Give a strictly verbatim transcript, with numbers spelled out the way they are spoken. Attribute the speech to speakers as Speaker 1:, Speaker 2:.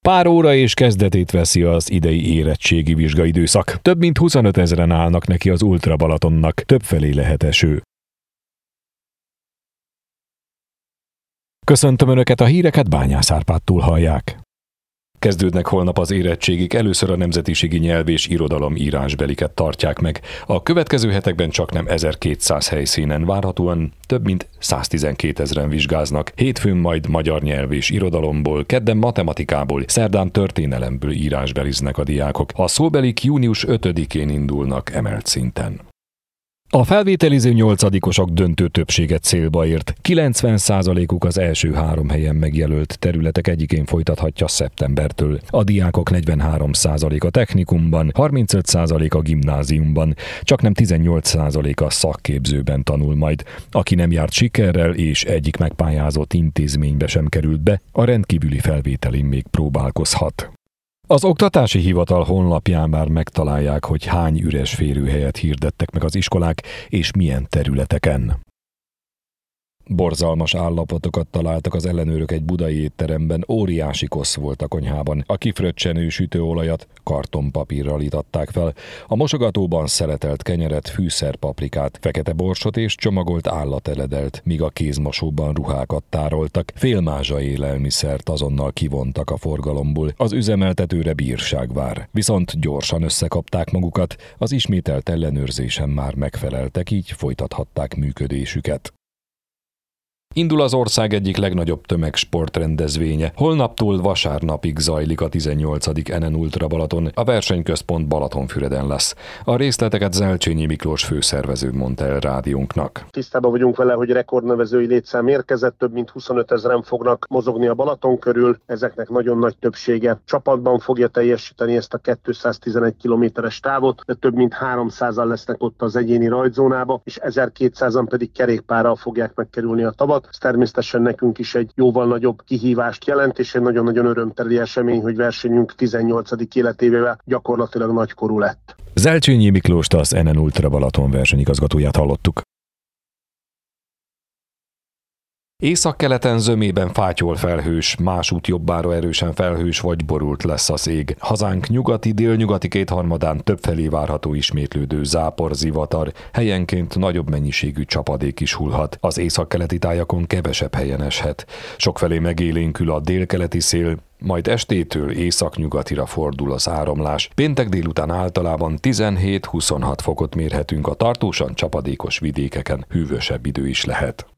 Speaker 1: Pár óra és kezdetét veszi az idei érettségi vizsgaidőszak. Több mint huszonöt ezeren állnak neki az Ultra Balatonnak, többfelé lehet eső. Köszöntöm Önöket, a híreket Bányász Árpádtól hallják. Kezdődnek holnap az érettségik, először a nemzetiségi nyelv és irodalom írásbeliket tartják meg. A következő hetekben csaknem ezerkétszáz helyszínen, várhatóan több mint száztizenkétezren vizsgáznak, hétfőn majd magyar nyelv és irodalomból, kedden matematikából, szerdán történelemből írásbeliznek a diákok. A szóbelik június ötödikén indulnak emelt szinten. A felvételiző nyolcadikosok döntő többséget célba ért. kilencven százalékuk az első három helyen megjelölt területek egyikén folytathatja szeptembertől. A diákok negyvenhárom százaléka technikumban, harmincöt százaléka gimnáziumban, csaknem tizennyolc százaléka szakképzőben tanul majd. Aki nem járt sikerrel és egyik megpályázott intézménybe sem került be, a rendkívüli felvételin még próbálkozhat. Az Oktatási Hivatal honlapján már megtalálják, hogy hány üres férőhelyet hirdettek meg az iskolák, és milyen területeken. Borzalmas állapotokat találtak az ellenőrök egy budai étteremben, óriási kosz volt a konyhában. A kifröccsenő sütőolajat kartonpapírral itatták fel, a mosogatóban szeletelt kenyeret, fűszerpaprikát, fekete borsot és csomagolt állateledelt, míg a kézmosóban ruhákat tároltak. Félmázsa élelmiszert azonnal kivontak a forgalomból, az üzemeltetőre bírság vár. Viszont gyorsan összekapták magukat, az ismételt ellenőrzésen már megfeleltek, így folytathatták működésüket. Indul az ország egyik legnagyobb tömegsportrendezvénye. Holnaptól vasárnapig zajlik a tizennyolcadik en en Ultra Balaton, a versenyközpont Balatonfüreden lesz. A részleteket Zelcsényi Miklós főszervező mondta el rádiónknak.
Speaker 2: Tisztában vagyunk vele, hogy rekordnevezői létszám érkezett, több mint huszonöt ezeren fognak mozogni a Balaton körül, ezeknek nagyon nagy többsége csapatban fogja teljesíteni ezt a kétszáztizenegy kilométeres távot, de több mint háromszázan lesznek ott az egyéni rajtzónába, és ezerkétszázan pedig kerékpárral fogják megkerülni a tavat. Ez természetesen nekünk is egy jóval nagyobb kihívást jelent, és egy nagyon-nagyon örömteli esemény, hogy versenyünk tizennyolcadik életévével gyakorlatilag nagykorú lett.
Speaker 1: Zelcsényi Miklóst, az en en Ultra Balaton versenyigazgatóját hallottuk. Északkeleten zömében fátyol felhős, másút jobbára erősen felhős vagy borult lesz az ég. Hazánk nyugati, délnyugati kétharmadán többfelé várható ismétlődő zápor, zivatar, helyenként nagyobb mennyiségű csapadék is hullhat. Az északkeleti tájakon kevesebb helyen eshet. Sokfelé megélénkül a délkeleti szél, majd estétől északnyugatira fordul az áramlás. Péntek délután általában tizenhét-huszonhat fokot mérhetünk, a tartósan csapadékos vidékeken hűvösebb idő is lehet.